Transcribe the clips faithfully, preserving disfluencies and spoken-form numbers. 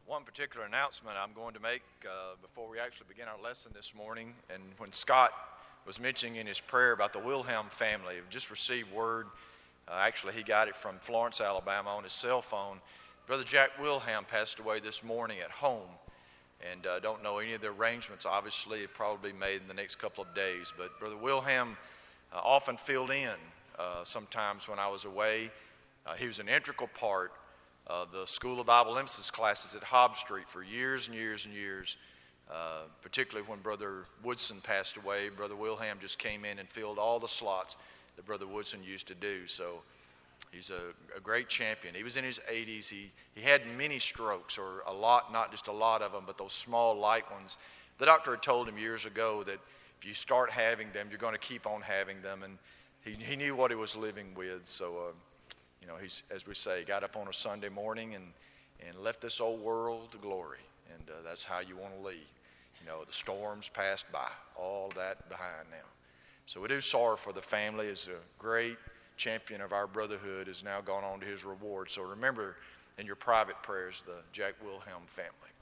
One particular announcement I'm going to make uh, before we actually begin our lesson this morning, and when Scott was mentioning in his prayer about the Wilhelm family, we've just received word, uh, actually he got it from Florence, Alabama on his cell phone. Brother Jack Wilhelm passed away this morning at home, and uh, don't know any of the arrangements, obviously, it probably made in the next couple of days, but Brother Wilhelm uh, often filled in uh, sometimes when I was away. Uh, he was an integral part Uh, the School of Bible Emphasis classes at Hobbs Street for years and years and years, uh, particularly when Brother Woodson passed away. Brother Wilhelm just came in and filled all the slots that Brother Woodson used to do. So he's a, a great champion. He was in his eighties. He, he had many strokes, or a lot, not just a lot of them, but those small, light ones. The doctor had told him years ago that if you start having them, you're going to keep on having them. And he, he knew what he was living with. So, uh, You know, he's, as we say, got up on a Sunday morning and, and left this old world to glory. And uh, that's how you want to leave. You know, the storms passed by, all that behind now. So we do sorrow for the family, as a great champion of our brotherhood has now gone on to his reward. So remember in your private prayers the Jack Wilhelm family.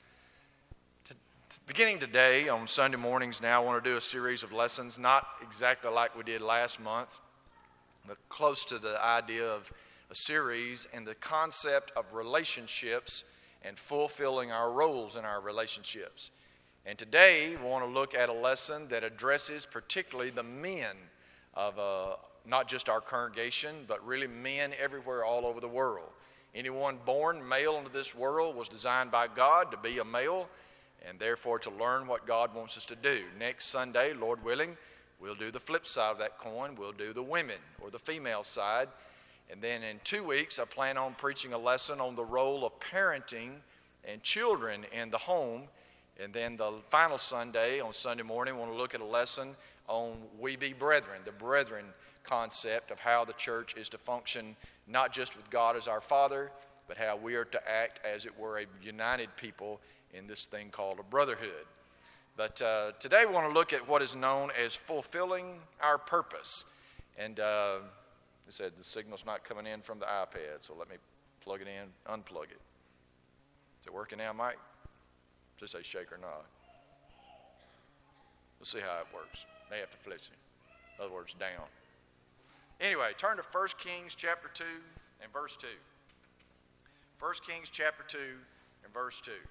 To, to beginning today, on Sunday mornings now, I want to do a series of lessons, not exactly like we did last month, but close to the idea of a series and the concept of relationships and fulfilling our roles in our relationships. And today we want to look at a lesson that addresses particularly the men of uh, not just our congregation, but really men everywhere all over the world. Anyone born male into this world was designed by God to be a male, and therefore to learn what God wants us to do. Next Sunday, Lord willing, we'll do the flip side of that coin. We'll do the women, or the female side. And then in two weeks, I plan on preaching a lesson on the role of parenting and children in the home. And then the final Sunday, on Sunday morning, I want to look at a lesson on we be brethren, the brethren concept of how the church is to function, not just with God as our Father, but how we are to act as it were a united people in this thing called a brotherhood. But uh, today we want to look at what is known as fulfilling our purpose. And uh, I said the signal's not coming in from the iPad, so let me plug it in, unplug it. Is it working now, Mike? Just say shake or nod. Let's see how it works. They have to flex it. In other words, down. Anyway, turn to First Kings chapter two and verse two. First Kings chapter two and verse two.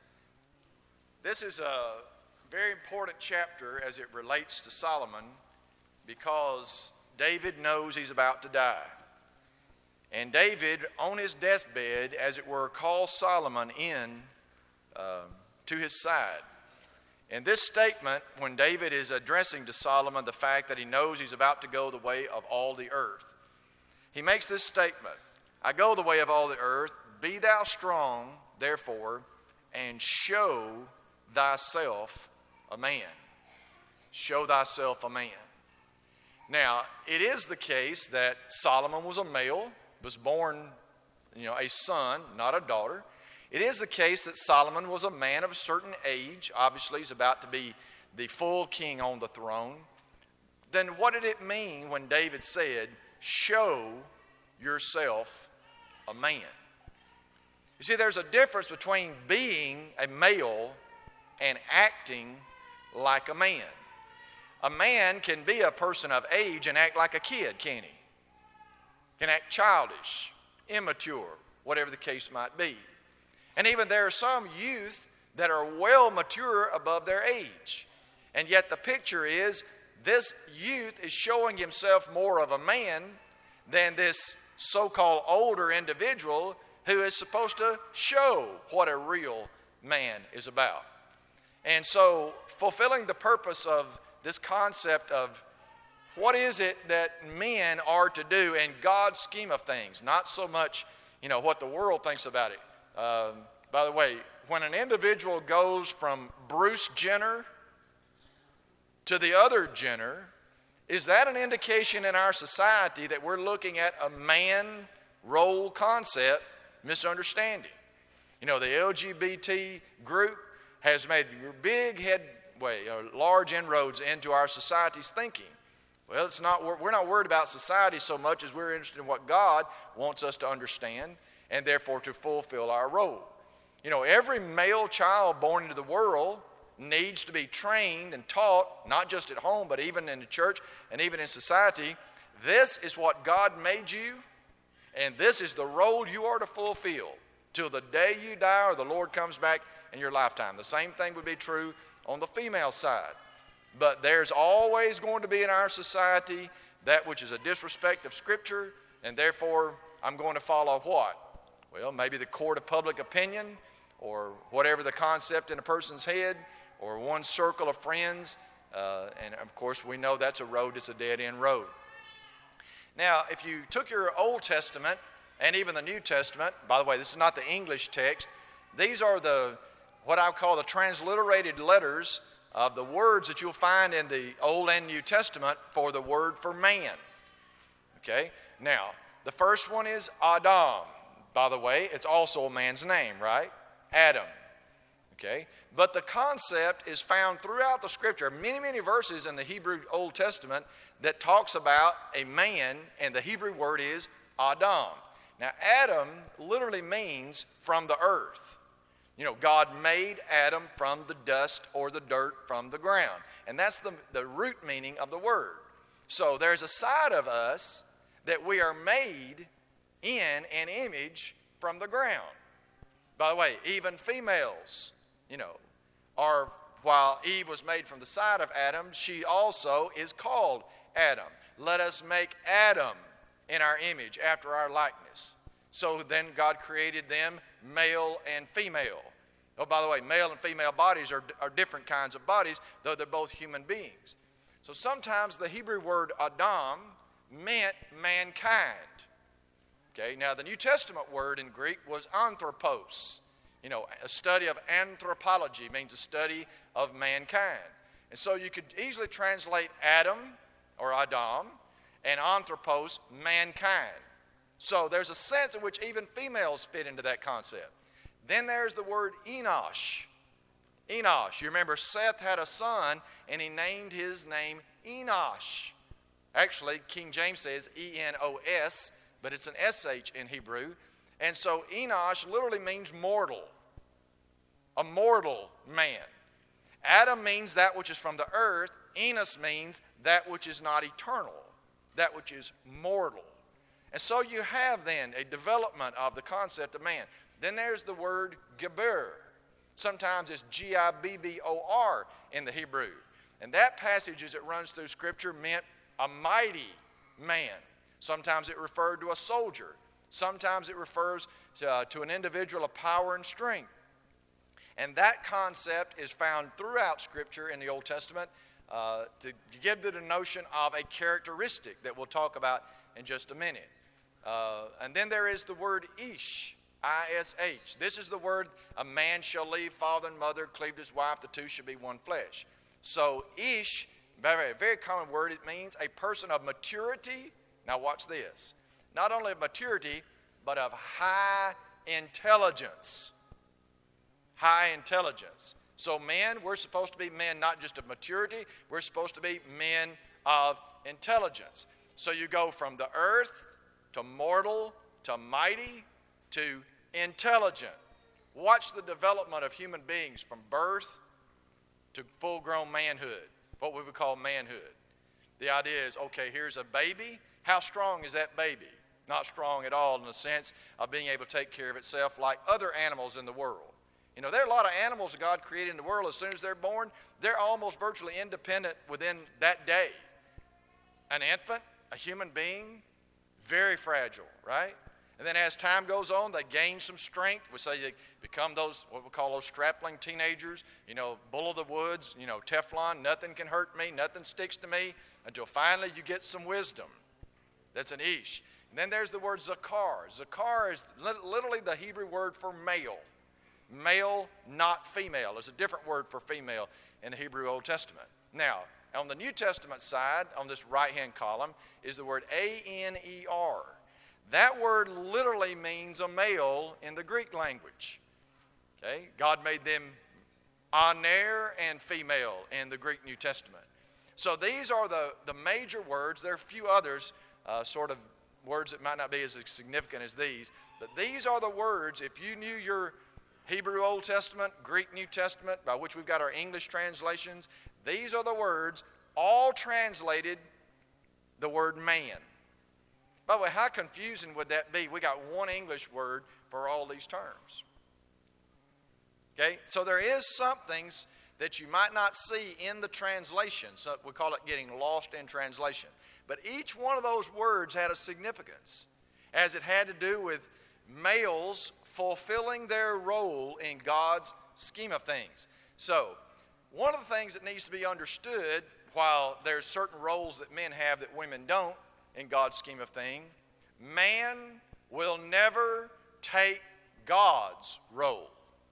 This is a very important chapter as it relates to Solomon, because David knows he's about to die. And David, on his deathbed, as it were, calls Solomon in uh, to his side. And this statement, when David is addressing to Solomon the fact that he knows he's about to go the way of all the earth, he makes this statement: I go the way of all the earth, be thou strong, therefore, and show thyself a man. Show thyself a man. Now, it is the case that Solomon was a male, was born, you know, a son, not a daughter. It is the case that Solomon was a man of a certain age. Obviously, he's about to be the full king on the throne. Then what did it mean when David said, show yourself a man? You see, there's a difference between being a male and acting like a man. A man can be a person of age and act like a kid, can't he? Can act childish, immature, whatever the case might be. And even there are some youth that are well mature above their age. And yet the picture is this youth is showing himself more of a man than this so-called older individual who is supposed to show what a real man is about. And so fulfilling the purpose of this concept of what is it that men are to do in God's scheme of things, not so much, you know, what the world thinks about it. Um, by the way, when an individual goes from Bruce Jenner to the other Jenner, is that an indication in our society that we're looking at a man role concept misunderstanding? You know, the L G B T group has made big headway, or large inroads into our society's thinking. Well, it's not, we're not worried about society so much as we're interested in what God wants us to understand and therefore to fulfill our role. You know, every male child born into the world needs to be trained and taught, not just at home, but even in the church and even in society. This is what God made you, and this is the role you are to fulfill till the day you die or the Lord comes back in your lifetime. The same thing would be true on the female side. But there's always going to be in our society that which is a disrespect of Scripture, and therefore I'm going to follow what? Well, maybe the court of public opinion, or whatever the concept in a person's head, or one circle of friends. Uh, and of course, we know that's a road that's a dead-end road. Now, if you took your Old Testament and even the New Testament, by the way, this is not the English text. These are the, what I call the transliterated letters of the words that you'll find in the Old and New Testament for the word for man. Okay? Now, the first one is Adam. By the way, it's also a man's name, right? Adam. Okay? But the concept is found throughout the Scripture. Many, many verses in the Hebrew Old Testament that talks about a man, and the Hebrew word is Adam. Now, Adam literally means from the earth. You know, God made Adam from the dust or the dirt from the ground. And that's the, the root meaning of the word. So there's a side of us that we are made in an image from the ground. By the way, even females, you know, are, while Eve was made from the side of Adam, she also is called Adam. Let us make Adam in our image, after our likeness. So then God created them male and female. Oh, by the way, male and female bodies are, are different kinds of bodies, though they're both human beings. So sometimes the Hebrew word Adam meant mankind. Okay, now the New Testament word in Greek was anthropos. You know, a study of anthropology means a study of mankind. And so you could easily translate Adam or Adam and anthropos, mankind. So there's a sense in which even females fit into that concept. Then there's the word Enosh. Enosh. You remember Seth had a son and he named his name Enosh. Actually, King James says E N O S, but it's an S H in Hebrew. And so Enosh literally means mortal. A mortal man. Adam means that which is from the earth. Enos means that which is not eternal. That which is mortal. And so you have then a development of the concept of man. Then there's the word Geber. Sometimes it's G I B B O R in the Hebrew. And that passage as it runs through Scripture meant a mighty man. Sometimes it referred to a soldier. Sometimes it refers to, uh, to an individual of power and strength. And that concept is found throughout Scripture in the Old Testament uh, to give the notion of a characteristic that we'll talk about in just a minute. Uh, and then there is the word Ish, I S H. This is the word, a man shall leave father and mother, cleave to his wife, the two shall be one flesh. So Ish, very, very common word, it means a person of maturity. Now watch this. Not only of maturity, but of high intelligence. High intelligence. So men, we're supposed to be men not just of maturity, we're supposed to be men of intelligence. So you go from the earth to mortal to mighty to intelligent. Watch the development of human beings from birth to full-grown manhood, what we would call manhood. The idea is, okay, here's a baby. How strong is that baby? Not strong at all in the sense of being able to take care of itself like other animals in the world. You know, there are a lot of animals that God created in the world. As soon as they're born, they're almost virtually independent within that day. An infant, a human being, very fragile, right? And then as time goes on, they gain some strength. We say they become those, what we call those strapling teenagers, you know, bull of the woods, you know, Teflon, nothing can hurt me, nothing sticks to me, until finally you get some wisdom. That's an Ish. And then there's the word Zakar. Zakar is literally the Hebrew word for male. Male, not female. There's a different word for female in the Hebrew Old Testament. Now, on the New Testament side, on this right-hand column, is the word A N E R. That word literally means a male in the Greek language. Okay? God made them aner and female in the Greek New Testament. So these are the, the major words. There are a few others, uh, sort of words that might not be as significant as these. But these are the words, if you knew your Hebrew Old Testament, Greek New Testament, by which we've got our English translations, these are the words all translated the word man. By the way, how confusing would that be? We got one English word for all these terms. Okay, so there is some things that you might not see in the translation. So we call it getting lost in translation. But each one of those words had a significance, as it had to do with males fulfilling their role in God's scheme of things. So, one of the things that needs to be understood, while there's certain roles that men have that women don't in God's scheme of things, man will never take God's role.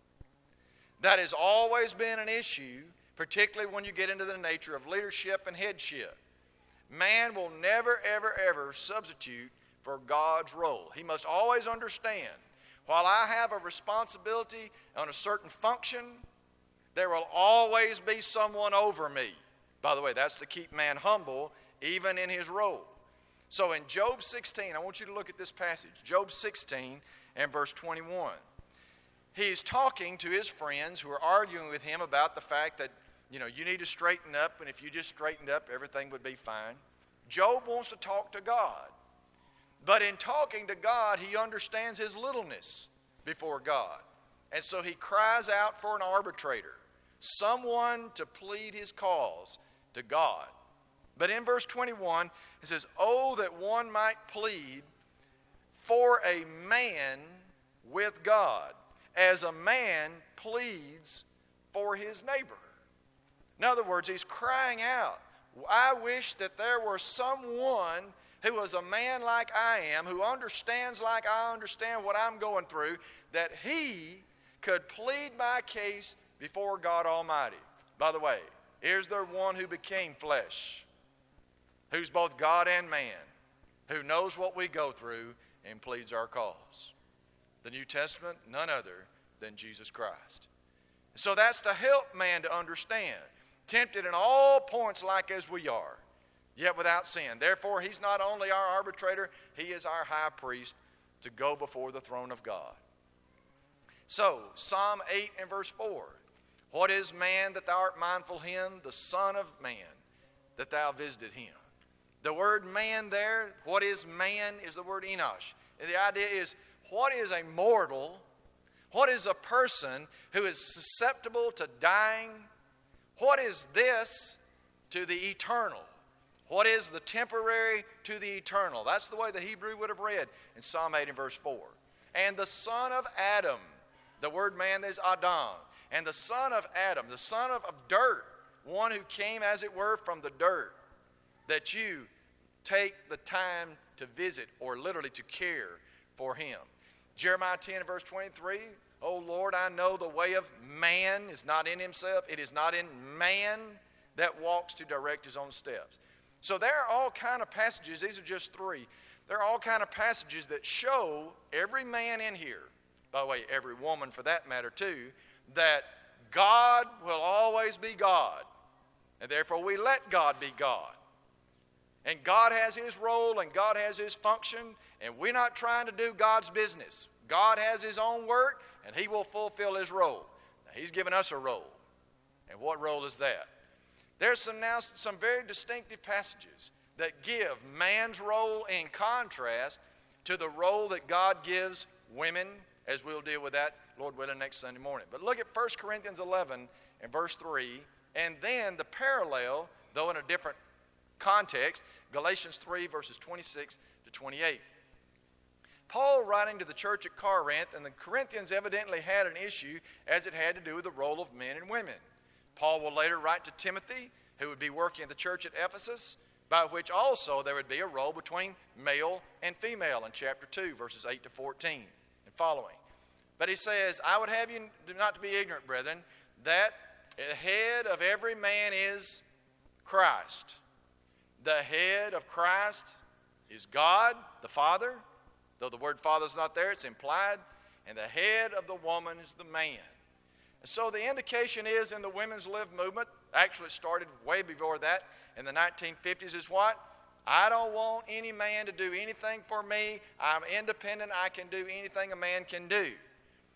That has always been an issue, particularly when you get into the nature of leadership and headship. Man will never, ever, ever substitute for God's role. He must always understand, while I have a responsibility on a certain function, there will always be someone over me. By the way, that's to keep man humble, even in his role. So in Job sixteen, I want you to look at this passage, Job sixteen and verse twenty-one. He's talking to his friends who are arguing with him about the fact that, you know, you need to straighten up, and if you just straightened up, everything would be fine. Job wants to talk to God. But in talking to God, he understands his littleness before God. And so he cries out for an arbitrator, someone to plead his cause to God. But in verse twenty-one, it says, "Oh, that one might plead for a man with God, as a man pleads for his neighbor." In other words, he's crying out, I wish that there were someone who was a man like I am, who understands like I understand what I'm going through, that he could plead my case before God Almighty. By the way, here's the one who became flesh, who's both God and man, who knows what we go through and pleads our cause. The New Testament, none other than Jesus Christ. So that's to help man to understand. Tempted in all points like as we are, yet without sin. Therefore, he's not only our arbitrator, he is our high priest to go before the throne of God. So, Psalm eight and verse four. What is man that thou art mindful of him? The Son of Man that thou visited him. The word man there, what is man, is the word Enosh. And the idea is, what is a mortal? What is a person who is susceptible to dying? What is this to the eternal? What is the temporary to the eternal? That's the way the Hebrew would have read in Psalm eight and verse four. And the son of Adam, the word man is Adam. And the son of Adam, the son of, of dirt, one who came as it were from the dirt, that you take the time to visit or literally to care for him. Jeremiah ten and verse twenty-three, O Lord, I know the way of man is not in himself. It is not in man that walks to direct his own steps. So there are all kind of passages. These are just three. There are all kind of passages that show every man in here, by the way, every woman for that matter too, that God will always be God. And therefore we let God be God. And God has his role and God has his function, and we're not trying to do God's business. God has his own work, and he will fulfill his role. Now, he's given us a role. And what role is that? There's some now some very distinctive passages that give man's role in contrast to the role that God gives women, as we'll deal with that, Lord willing, next Sunday morning. But look at First Corinthians eleven and verse three, and then the parallel, though in a different context, Galatians three, verses twenty-six to twenty-eight. Paul, writing to the church at Corinth, and the Corinthians evidently had an issue as it had to do with the role of men and women. Paul will later write to Timothy, who would be working at the church at Ephesus, by which also there would be a role between male and female in chapter two, verses eight to fourteen and following. But he says, I would have you not to be ignorant, brethren, that the head of every man is Christ. The head of Christ is God, the Father. Though the word Father is not there, it's implied. And the head of the woman is the man. And so the indication is in the women's live movement, actually it started way before that, in the nineteen fifties, is what? I don't want any man to do anything for me. I'm independent. I can do anything a man can do.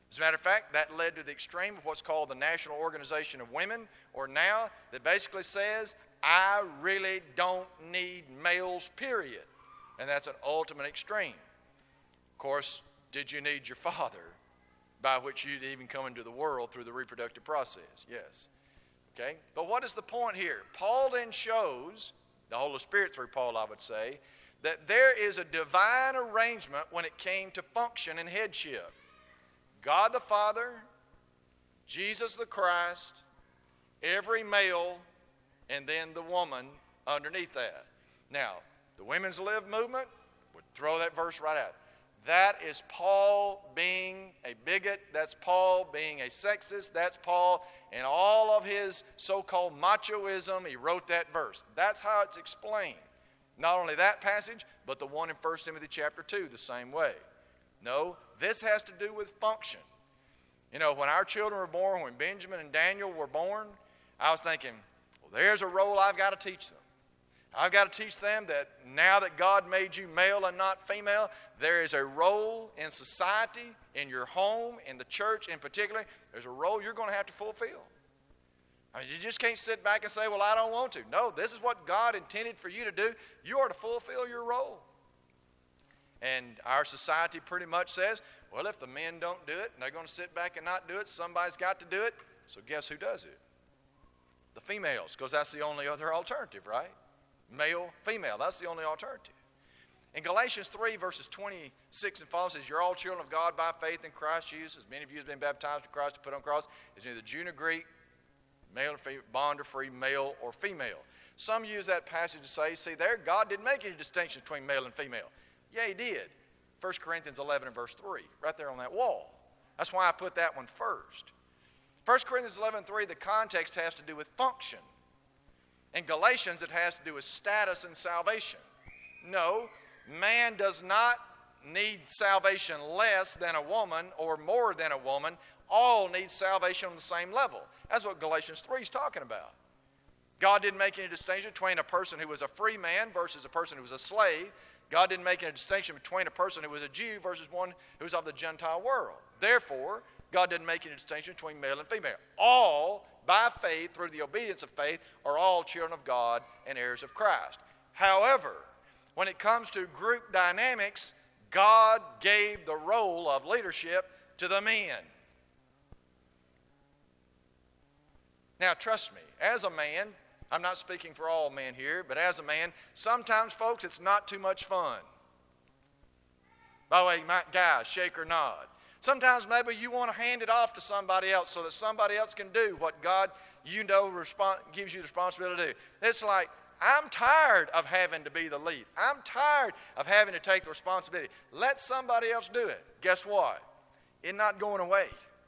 As a matter of fact, that led to the extreme of what's called the National Organization of Women, or NOW, that basically says, I really don't need males, period. And that's an ultimate extreme. Of course, did you need your father, by which you'd even come into the world through the reproductive process? Yes. Okay? But what is the point here? Paul then shows, the Holy Spirit through Paul, I would say, that there is a divine arrangement when it came to function and headship. God the Father, Jesus the Christ, every male, and then the woman underneath that. Now, the Women's Live movement would throw that verse right out. That is Paul being a bigot. That's Paul being a sexist. That's Paul and all of his so-called machoism. He wrote that verse. That's how it's explained. Not only that passage, but the one in First Timothy chapter two, the same way. No, this has to do with function. You know, when our children were born, when Benjamin and Daniel were born, I was thinking, well, there's a role I've got to teach them. I've got to teach them that now that God made you male and not female, there is a role in society, in your home, in the church in particular. There's a role you're going to have to fulfill. I mean, you just can't sit back and say, well, I don't want to. No, this is what God intended for you to do. You are to fulfill your role. And our society pretty much says, well, if the men don't do it and they're going to sit back and not do it, somebody's got to do it. So guess who does it? The females, because that's the only other alternative, right? Male, female, that's the only alternative. In Galatians three, verses twenty-six and following, says, you're all children of God by faith in Christ Jesus. As many of you have been baptized in Christ to put on cross. It's neither Jew nor Greek, male or female, bond or free, male or female. Some use that passage to say, see there, God didn't make any distinction between male and female. Yeah, he did. First Corinthians eleven and verse three, right there on that wall. That's why I put that one first. First Corinthians eleven and three, the context has to do with function. In Galatians, it has to do with status and salvation. No, man does not need salvation less than a woman or more than a woman. All need salvation on the same level. That's what Galatians three is talking about. God didn't make any distinction between a person who was a free man versus a person who was a slave. God didn't make any distinction between a person who was a Jew versus one who was of the Gentile world. Therefore, God didn't make any distinction between male and female. All, by faith, through the obedience of faith, are all children of God and heirs of Christ. However, when it comes to group dynamics, God gave the role of leadership to the men. Now, trust me, as a man, I'm not speaking for all men here, but as a man, sometimes, folks, it's not too much fun. By the way, you might, guys, shake or nod. Sometimes maybe you want to hand it off to somebody else so that somebody else can do what God, you know, respons- gives you the responsibility to do. It's like, I'm tired of having to be the lead. I'm tired of having to take the responsibility. Let somebody else do it. Guess what? It's not going away.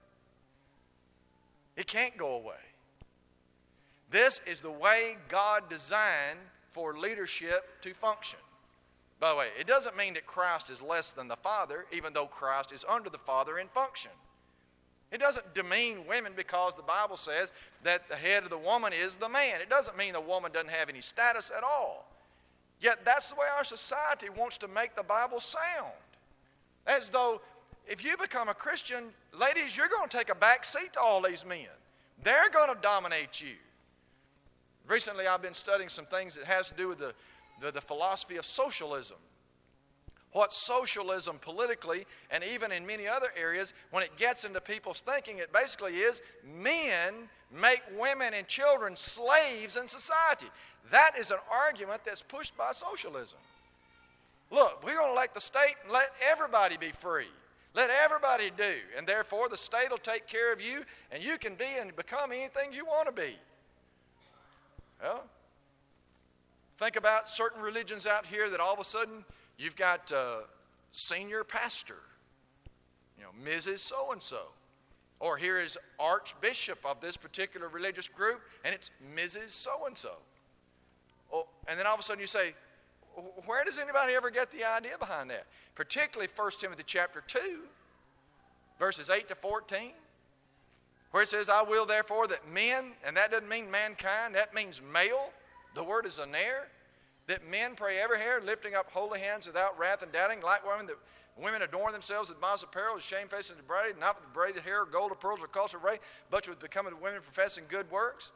It can't go away. This is the way God designed for leadership to function. By the way, it doesn't mean that Christ is less than the Father, even though Christ is under the Father in function. It doesn't demean women because the Bible says that the head of the woman is the man. It doesn't mean the woman doesn't have any status at all. Yet that's the way our society wants to make the Bible sound. As though if you become a Christian, ladies, you're going to take a back seat to all these men. They're going to dominate you. Recently, I've been studying some things that has to do with the, the, the philosophy of socialism. What socialism politically, and even in many other areas, when it gets into people's thinking, it basically is men make women and children slaves in society. That is an argument that's pushed by socialism. Look, we're going to let the state and let everybody be free. Let everybody do. And therefore, the state will take care of you, and you can be and become anything you want to be. Well, think about certain religions out here that all of a sudden you've got uh, senior pastor, you know, Missus So-and-so. Or here is archbishop of this particular religious group, and it's Missus So-and-so. Oh, and then all of a sudden you say, where does anybody ever get the idea behind that? Particularly First Timothy chapter two, verses eight to fourteen. Where it says, I will therefore that men, and that doesn't mean mankind, that means male. The word is aner. That men pray every hair, lifting up holy hands without wrath and doubting, like women that Women adorn themselves with modest apparel, with shamefaced and braided, not with braided hair, or gold, or pearls, or costly array, but with becoming women professing good works.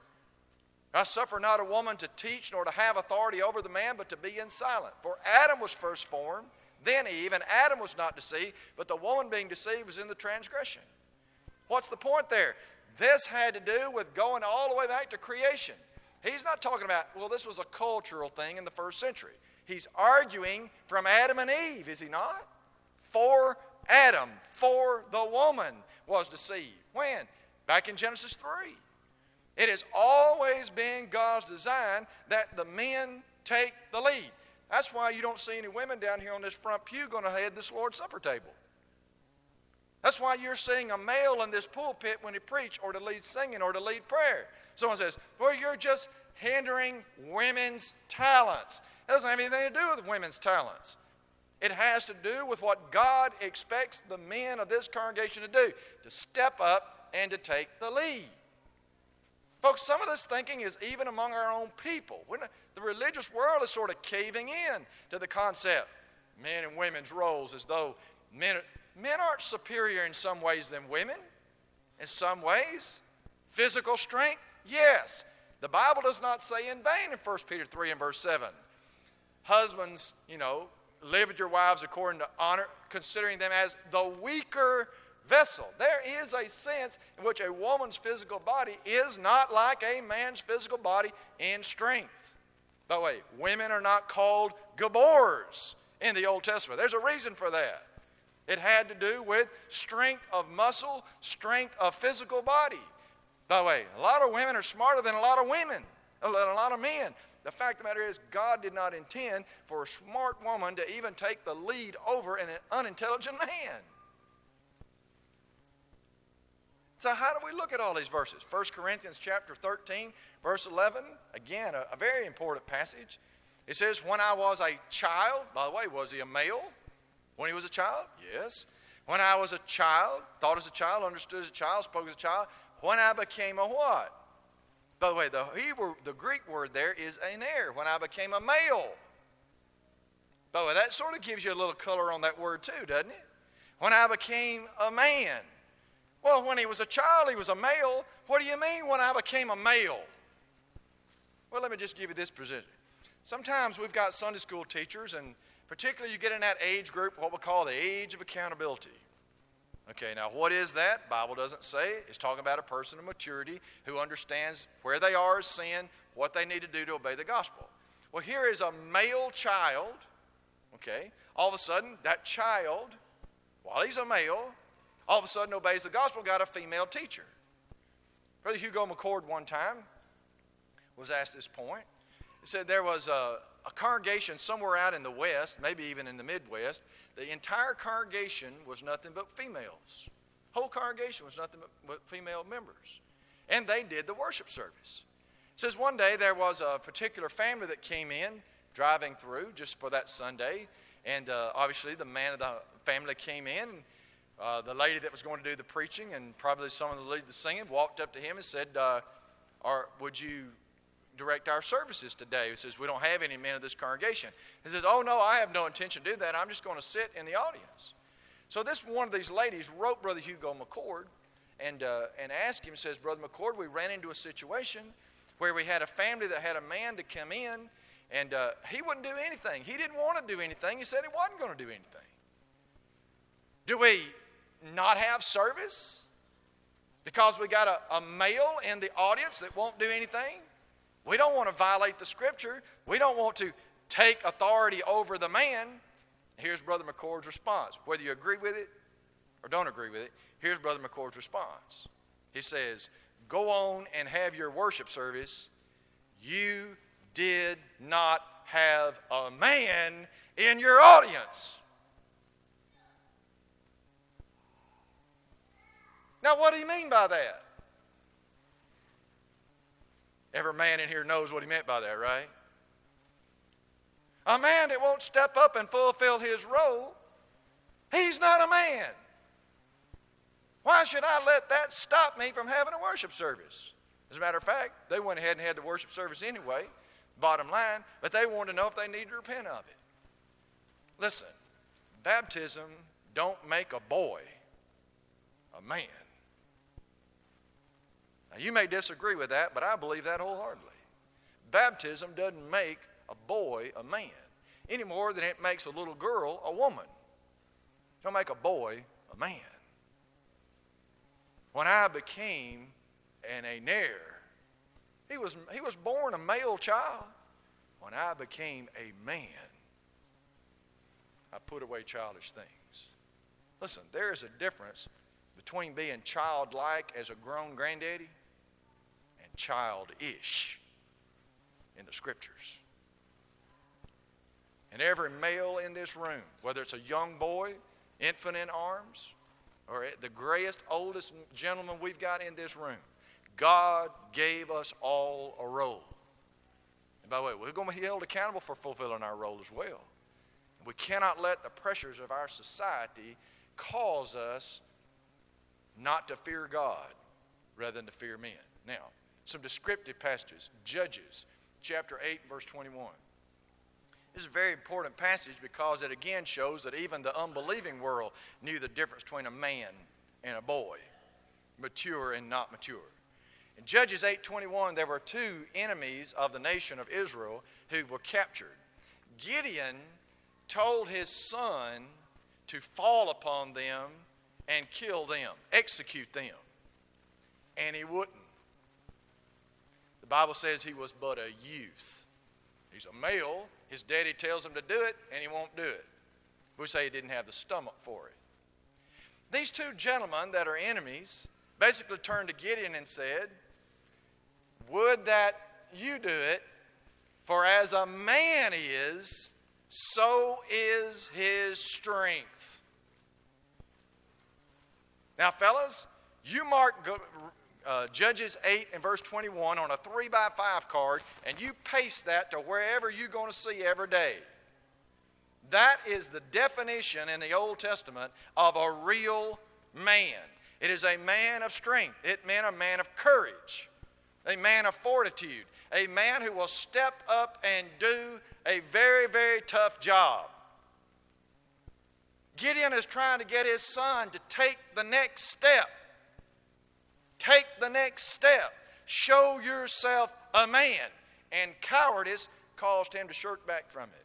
I suffer not a woman to teach, nor to have authority over the man, but to be in silent. For Adam was first formed, then Eve, and Adam was not deceived, but the woman being deceived was in the transgression. What's the point there? This had to do with going all the way back to creation. He's not talking about, well, this was a cultural thing in the first century. He's arguing from Adam and Eve, is he not? For Adam, for the woman was deceived. When? Back in Genesis three. It has always been God's design that the men take the lead. That's why you don't see any women down here on this front pew going to head this Lord's Supper table. That's why you're seeing a male in this pulpit when he preach or to lead singing or to lead prayer. Someone says, well, you're just hindering women's talents. That doesn't have anything to do with women's talents. It has to do with what God expects the men of this congregation to do, to step up and to take the lead. Folks, some of this thinking is even among our own people. When the religious world is sort of caving in to the concept, men and women's roles, as though men, men aren't superior in some ways than women. In some ways, physical strength, yes. The Bible does not say in vain in First Peter three and verse seven, husbands, you know, live with your wives according to honor, considering them as the weaker vessel. There is a sense in which a woman's physical body is not like a man's physical body in strength. By the way, women are not called Gabors in the Old Testament. There's a reason for that. It had to do with strength of muscle, strength of physical body. By the way, a lot of women are smarter than a lot of women, a lot of men. The fact of the matter is, God did not intend for a smart woman to even take the lead over an unintelligent man. So how do we look at all these verses? First Corinthians chapter thirteen, verse eleven, again, a, a very important passage. It says, when I was a child, by the way, was he a male when he was a child? Yes. When I was a child, thought as a child, understood as a child, spoke as a child. When I became a what? By the way, the Hebrew, the Greek word there is aner, when I became a male. By the way, that sort of gives you a little color on that word too, doesn't it? When I became a man. Well, when he was a child, he was a male. What do you mean when I became a male? Well, let me just give you this position. Sometimes we've got Sunday school teachers, and particularly you get in that age group, what we call the age of accountability. Okay, now what is that? The Bible doesn't say. It's talking about a person of maturity who understands where they are as sin, what they need to do to obey the gospel. Well, here is a male child, okay? All of a sudden, that child, while he's a male, all of a sudden obeys the gospel, got a female teacher. Brother Hugo McCord one time was asked this point. He said there was a, a congregation somewhere out in the West, maybe even in the Midwest. The entire congregation was nothing but females. Whole congregation was nothing but, but female members. And they did the worship service. It says one day there was a particular family that came in, driving through just for that Sunday. And uh, obviously the man of the family came in, and uh, the lady that was going to do the preaching and probably someone that lead the singing walked up to him and said, uh, Are, would you direct our services today? He says, we don't have any men of this congregation. He says, oh no, I have no intention to do that. I'm just going to sit in the audience. So this one of these ladies wrote Brother Hugo McCord and, uh, and asked him, says, Brother McCord, we ran into a situation where we had a family that had a man to come in, and uh, he wouldn't do anything. He didn't want to do anything. He said he wasn't going to do anything. Do we not have service because we got a, a male in the audience that won't do anything? We don't want to violate the Scripture. We don't want to take authority over the man. Here's Brother McCord's response. Whether you agree with it or don't agree with it, here's Brother McCord's response. He says, go on and have your worship service. You did not have a man in your audience. Now, what do you mean by that? Every man in here knows what he meant by that, right? A man that won't step up and fulfill his role, he's not a man. Why should I let that stop me from having a worship service? As a matter of fact, they went ahead and had the worship service anyway, bottom line, but they wanted to know if they needed to repent of it. Listen, baptism don't make a boy a man. Now, you may disagree with that, but I believe that wholeheartedly. Baptism doesn't make a boy a man any more than it makes a little girl a woman. It don't make a boy a man. When I became an heir, he was, he was born a male child. When I became a man, I put away childish things. Listen, there is a difference between being childlike as a grown granddaddy and childish in the Scriptures. And every male in this room, whether it's a young boy, infant in arms, or the grayest, oldest gentleman we've got in this room, God gave us all a role. And by the way, we're going to be held accountable for fulfilling our role as well. We cannot let the pressures of our society cause us not to fear God rather than to fear men. Now, some descriptive passages. Judges chapter eight, verse twenty-one. This is a very important passage because it again shows that even the unbelieving world knew the difference between a man and a boy, mature and not mature. In Judges eight twenty-one, there were two enemies of the nation of Israel who were captured. Gideon told his son to fall upon them and kill them, execute them. And he wouldn't. The Bible says he was but a youth. He's a male. His daddy tells him to do it, and he won't do it. We say he didn't have the stomach for it. These two gentlemen that are enemies basically turned to Gideon and said, would that you do it, for as a man is, so is his strength. Now, fellas, you mark uh, Judges eight and verse twenty-one on a three by five card, and you paste that to wherever you're going to see every day. That is the definition in the Old Testament of a real man. It is a man of strength. It meant a man of courage, a man of fortitude, a man who will step up and do a very, very tough job. Gideon is trying to get his son to take the next step. Take the next step. Show yourself a man. And cowardice caused him to shirk back from it.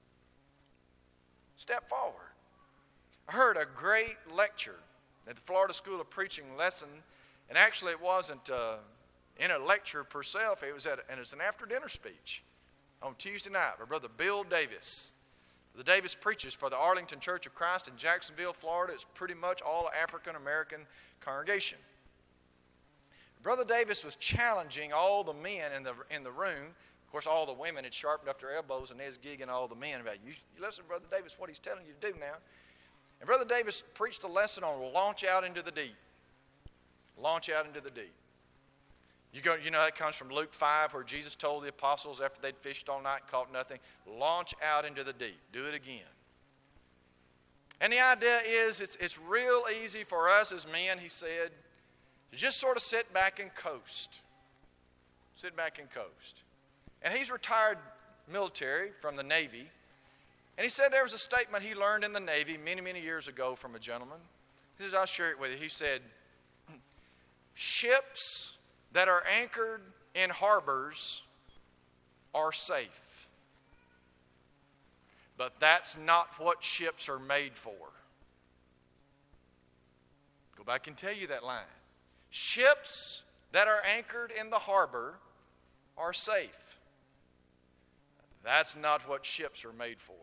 Step forward. I heard a great lecture at the Florida School of Preaching lesson, and actually it wasn't uh, in a lecture per se, it was at, and it's an after-dinner speech on Tuesday night by Brother Bill Davis. The Davis preaches for the Arlington Church of Christ in Jacksonville, Florida. It's pretty much all African-American congregation. Brother Davis was challenging all the men in the in the room. Of course, all the women had sharpened up their elbows, and they was gigging all the men about, you, you listen to Brother Davis, what he's telling you to do now. And Brother Davis preached a lesson on launch out into the deep. Launch out into the deep. You go, you know that comes from Luke five, where Jesus told the apostles after they'd fished all night and caught nothing, launch out into the deep. Do it again. And the idea is it's, it's real easy for us as men, he said, to just sort of sit back and coast. Sit back and coast. And he's retired military from the Navy. And he said there was a statement he learned in the Navy many, many years ago from a gentleman. He says, I'll share it with you. He said, ships that are anchored in harbors are safe. But that's not what ships are made for. Go back and tell you that line. Ships that are anchored in the harbor are safe. That's not what ships are made for.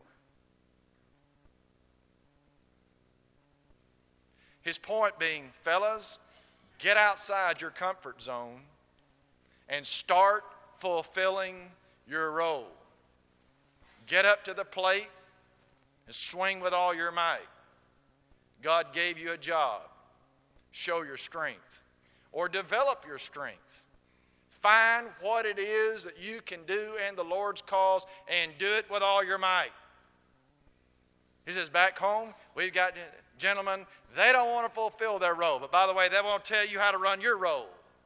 His point being, fellas, get outside your comfort zone and start fulfilling your role. Get up to the plate and swing with all your might. God gave you a job. Show your strength or develop your strength. Find what it is that you can do in the Lord's cause and do it with all your might. He says, back home, we've got gentlemen, they don't want to fulfill their role. But by the way, they won't tell you how to run your role.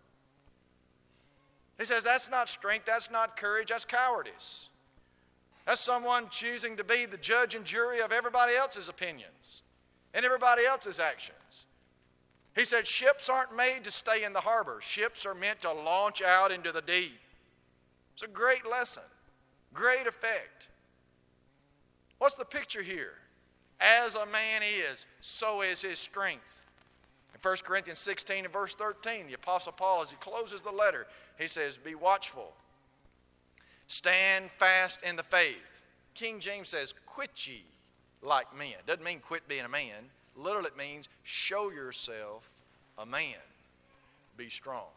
He says, that's not strength, that's not courage, that's cowardice. That's someone choosing to be the judge and jury of everybody else's opinions and everybody else's actions. He said ships aren't made to stay in the harbor. Ships are meant to launch out into the deep. It's a great lesson, great effect. What's the picture here? As a man is, so is his strength. In First Corinthians sixteen and verse thirteen, the Apostle Paul, as he closes the letter, he says, be watchful. Stand fast in the faith. King James says, quit ye like men. Doesn't mean quit being a man. Literally it means show yourself a man. Be strong.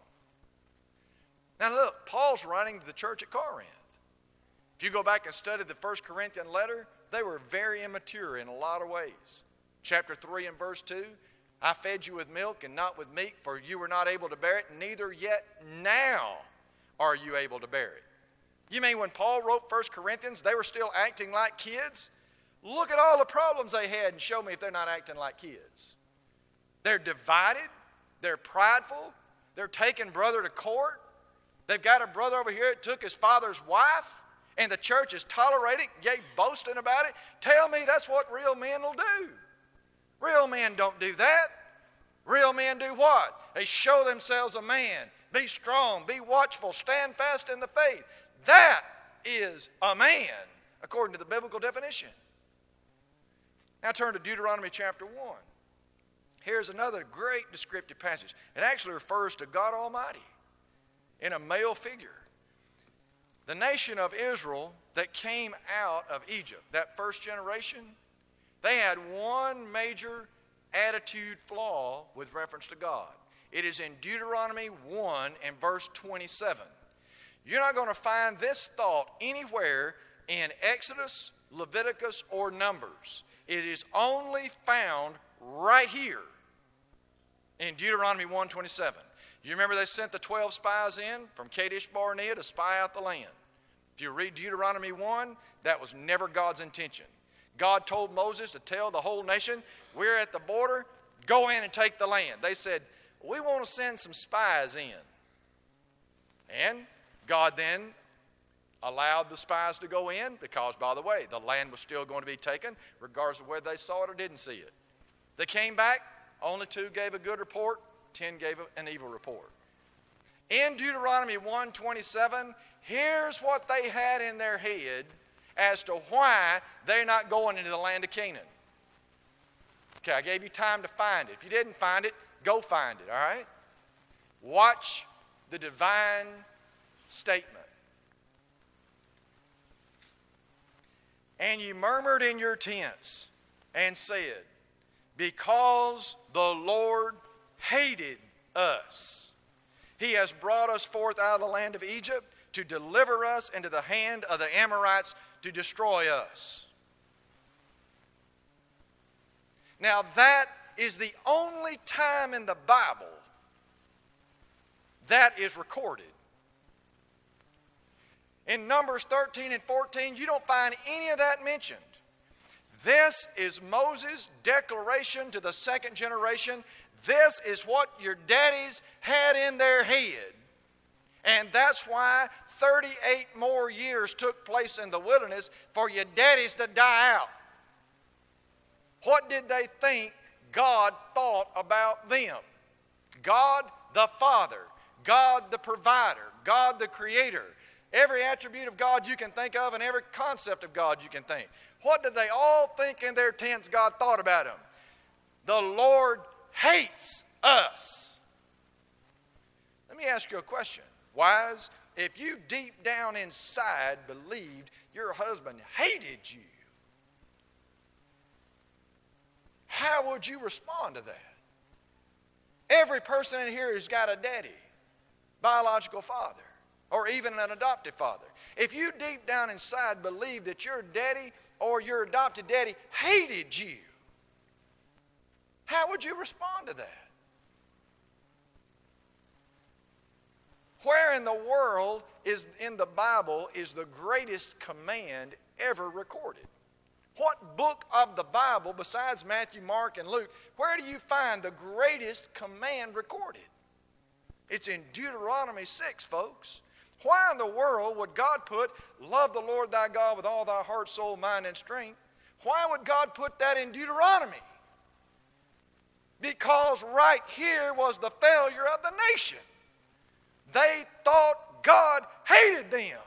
Now look, Paul's writing to the church at Corinth. If you go back and study the First Corinthian letter, they were very immature in a lot of ways. Chapter three and verse two, I fed you with milk and not with meat, for you were not able to bear it, neither yet now are you able to bear it. You mean when Paul wrote First Corinthians, they were still acting like kids? Look at all the problems they had and show me if they're not acting like kids. They're divided. They're prideful. They're taking brother to court. They've got a brother over here that took his father's wife, and the church is tolerating, yea, boasting about it. Tell me that's what real men will do. Real men don't do that. Real men do what? They show themselves a man. Be strong. Be watchful. Stand fast in the faith. That is a man, according to the biblical definition. Now turn to Deuteronomy chapter one. Here's another great descriptive passage. It actually refers to God Almighty in a male figure. The nation of Israel that came out of Egypt, that first generation, they had one major attitude flaw with reference to God. It is in Deuteronomy one and verse twenty-seven. You're not going to find this thought anywhere in Exodus, Leviticus, or Numbers. It is only found right here in Deuteronomy one twenty-seven. You remember they sent the twelve spies in from Kadesh Barnea to spy out the land. If you read Deuteronomy one, that was never God's intention. God told Moses to tell the whole nation, we're at the border, go in and take the land. They said, we want to send some spies in. And God then allowed the spies to go in because, by the way, the land was still going to be taken regardless of whether they saw it or didn't see it. They came back, only two gave a good report, ten gave an evil report. In Deuteronomy one twenty-seven, here's what they had in their head as to why they're not going into the land of Canaan. Okay, I gave you time to find it. If you didn't find it, go find it, all right? Watch the divine statement. And ye murmured in your tents and said, because the Lord hated us, he has brought us forth out of the land of Egypt to deliver us into the hand of the Amorites to destroy us. Now that is the only time in the Bible that is recorded. In Numbers thirteen and fourteen, you don't find any of that mentioned. This is Moses' declaration to the second generation. This is what your daddies had in their head. And that's why thirty-eight more years took place in the wilderness for your daddies to die out. What did they think God thought about them? God the Father, God the Provider, God the Creator. Every attribute of God you can think of and every concept of God you can think. What did they all think in their tents God thought about them? The Lord hates us. Let me ask you a question. Wives, if you deep down inside believed your husband hated you, how would you respond to that? Every person in here has got a daddy, biological father, or even an adopted father. If you deep down inside believe that your daddy or your adopted daddy hated you, how would you respond to that? Where in the world is in the Bible is the greatest command ever recorded? What book of the Bible besides Matthew, Mark, and Luke, where do you find the greatest command recorded? It's in Deuteronomy six, folks. Why in the world would God put, love the Lord thy God with all thy heart, soul, mind, and strength? Why would God put that in Deuteronomy? Because right here was the failure of the nation. They thought God hated them.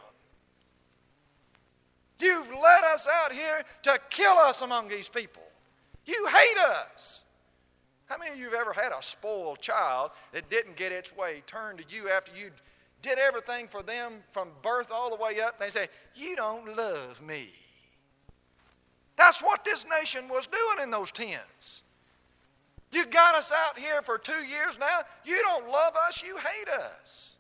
You've led us out here to kill us among these people. You hate us. How many of you have ever had a spoiled child that didn't get its way turned to you after you did everything for them from birth all the way up? And they say, you don't love me. That's what this nation was doing in those tents. You got us out here for two years now. You don't love us. You hate us.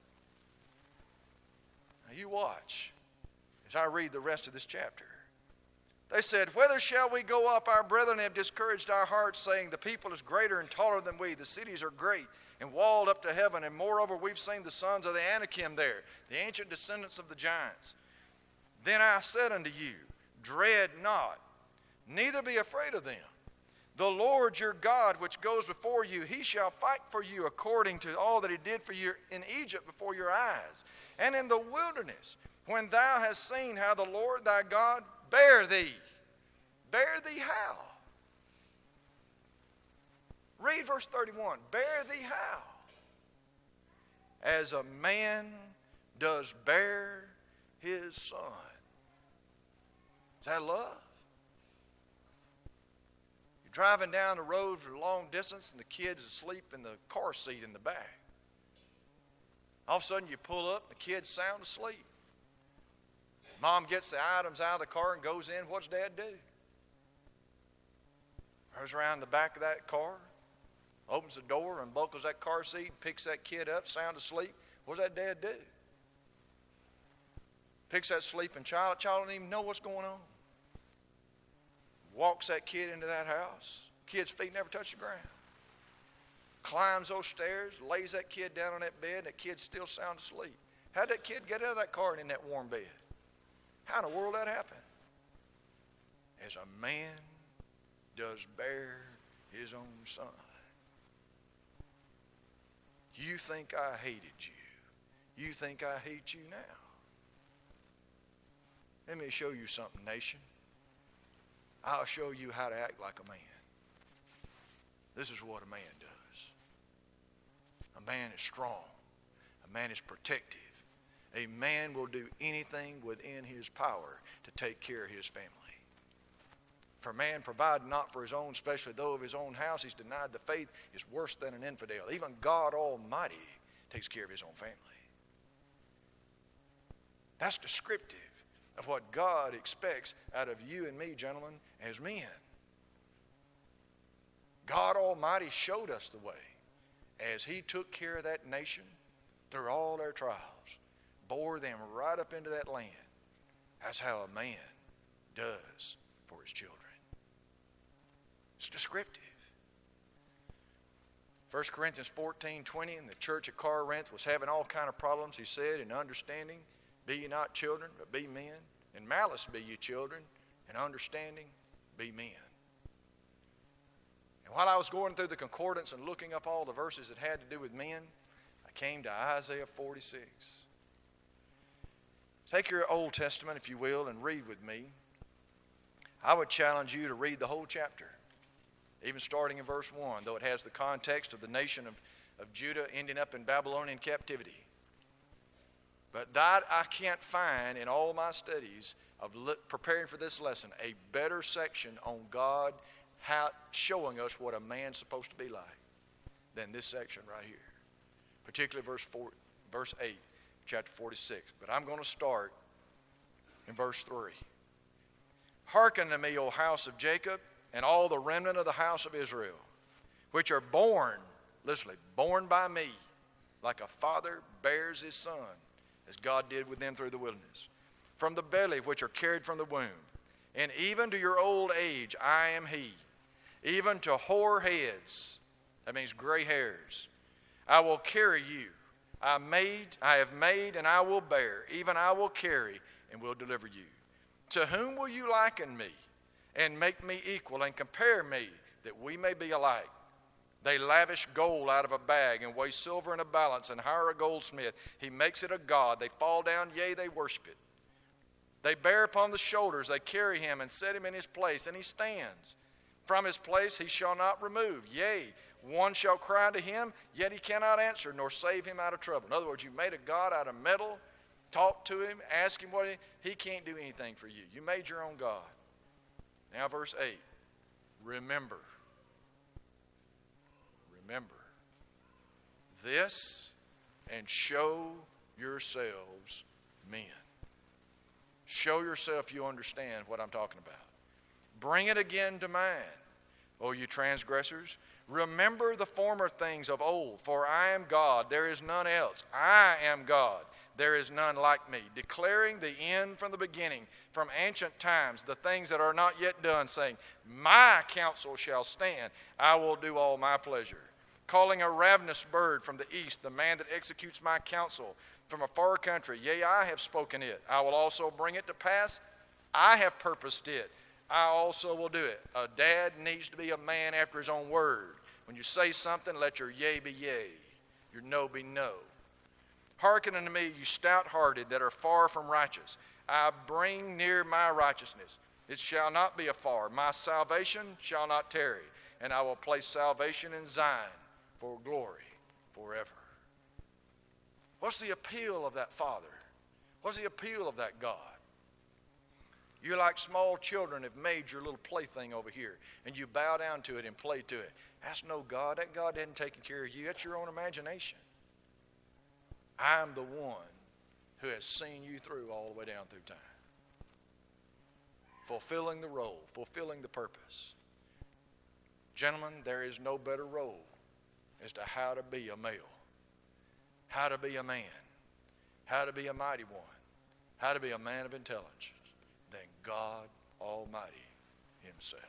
Now you watch as I read the rest of this chapter. They said, whither shall we go up? Our brethren have discouraged our hearts, saying, the people is greater and taller than we. The cities are great and walled up to heaven. And moreover, we've seen the sons of the Anakim there, the ancient descendants of the giants. Then I said unto you, dread not, neither be afraid of them. The Lord your God, which goes before you, he shall fight for you according to all that he did for you in Egypt before your eyes. And in the wilderness, when thou hast seen how the Lord thy God bear thee. Bear thee how? Read verse thirty-one. Bear thee how? As a man does bear his son. Is that love? You're driving down the road for a long distance and the kid's asleep in the car seat in the back. All of a sudden you pull up and the kid's sound asleep. Mom gets the items out of the car and goes in. What's Dad do? Goes around the back of that car, opens the door, unbuckles that car seat, picks that kid up, sound asleep. What's that Dad do? Picks that sleeping child. The child don't even know what's going on. Walks that kid into that house. Kid's feet never touch the ground. Climbs those stairs, lays that kid down on that bed, and that kid's still sound asleep. How'd that kid get out of that car and in that warm bed? How in the world that happened? As a man does bear his own son. You think I hated you. You think I hate you now. Let me show you something, nation. I'll show you how to act like a man. This is what a man does. A man is strong. A man is protective. A man will do anything within his power to take care of his family. For a man provide not for his own, especially though of his own house he's denied the faith, is worse than an infidel. Even God Almighty takes care of his own family. That's descriptive of what God expects out of you and me, gentlemen, as men. God Almighty showed us the way as he took care of that nation through all their trials. Bore them right up into that land. That's how a man does for his children. It's descriptive. First Corinthians fourteen twenty, and the church at Corinth was having all kind of problems, he said, in understanding, be ye not children, but be men. In malice be ye children, in understanding, be men. And while I was going through the concordance and looking up all the verses that had to do with men, I came to Isaiah forty-six. Take your Old Testament, if you will, and read with me. I would challenge you to read the whole chapter, even starting in verse one, though it has the context of the nation of, of Judah ending up in Babylonian captivity. But that I can't find in all my studies of preparing for this lesson a better section on God how, showing us what a man's supposed to be like than this section right here. Particularly verse four, verse eight. Chapter forty-six. But I'm going to start in verse three. Hearken to me, O house of Jacob, and all the remnant of the house of Israel, which are born, literally, born by me, like a father bears his son, as God did with them through the wilderness. From the belly, which are carried from the womb, and even to your old age, I am he. Even to hoar heads, that means gray hairs, I will carry you. I made, I have made, and I will bear. Even I will carry and will deliver you. To whom will you liken me, and make me equal, and compare me, that we may be alike? They lavish gold out of a bag, and weigh silver in a balance, and hire a goldsmith. He makes it a god. They fall down, yea, they worship it. They bear upon the shoulders, they carry him, and set him in his place, and he stands. from his place he shall not remove. Yea, one shall cry to him, yet he cannot answer, nor save him out of trouble. In other words, you made a God out of metal, talk to him, ask him what he, he can't do anything for you. You made your own God. Now verse eight, remember. Remember this and show yourselves men. Show yourself you understand what I'm talking about. Bring it again to mind, O you transgressors. Remember the former things of old, for I am God, there is none else. I am God, there is none like me, declaring the end from the beginning, from ancient times, the things that are not yet done, saying, my counsel shall stand, I will do all my pleasure. Calling a ravenous bird from the east, the man that executes my counsel from a far country. Yea, I have spoken it. I will also bring it to pass. I have purposed it. I also will do it. A dad needs to be a man after his own word. When you say something, let your yea be yea, your no be no. Hearken unto me, you stout-hearted that are far from righteous. I bring near my righteousness. It shall not be afar. My salvation shall not tarry. And I will place salvation in Zion for glory forever. What's the appeal of that Father? What's the appeal of that God? You, like small children, have made your little plaything over here, and you bow down to it and play to it. That's no God. That God hadn't taken care of you. That's your own imagination. I'm the one who has seen you through all the way down through time. Fulfilling the role, fulfilling the purpose. Gentlemen, there is no better role as to how to be a male, how to be a man, how to be a mighty one, how to be a man of intelligence than God Almighty himself.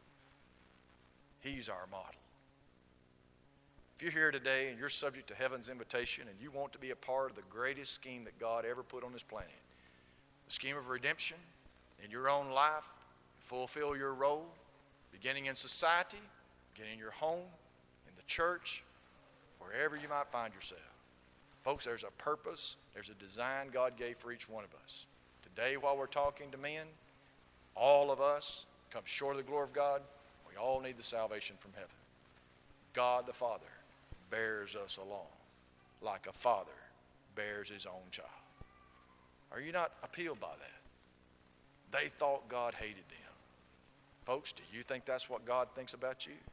He's our model. If you're here today and you're subject to heaven's invitation and you want to be a part of the greatest scheme that God ever put on this planet, the scheme of redemption in your own life, fulfill your role, beginning in society, beginning in your home, in the church, wherever you might find yourself. Folks, there's a purpose, there's a design God gave for each one of us. Today, while we're talking to men, all of us come short of the glory of God. We all need the salvation from heaven. God the Father bears us along like a father bears his own child. Are you not appealed by that? They thought God hated them. Folks, do you think that's what God thinks about you?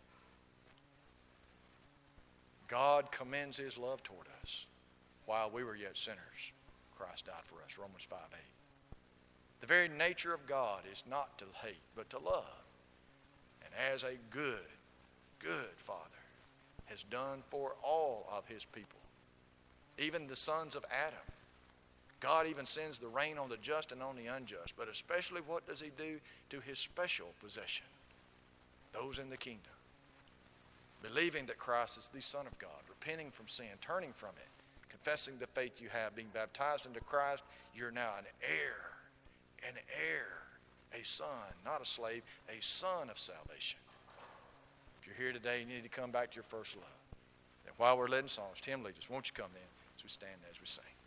God commends his love toward us. While we were yet sinners, Christ died for us. Romans five eight. The very nature of God is not to hate, but to love. And as a good, good Father has done for all of his people, even the sons of Adam, God even sends the rain on the just and on the unjust. But especially, what does he do to his special possession? Those in the kingdom. Believing that Christ is the Son of God, repenting from sin, turning from it, confessing the faith you have, being baptized into Christ, you're now an heir, an heir, a son, not a slave, a son of salvation. If you're here today, you need to come back to your first love. And while we're leading songs, Tim lead us. Won't you come in as we stand as we sing?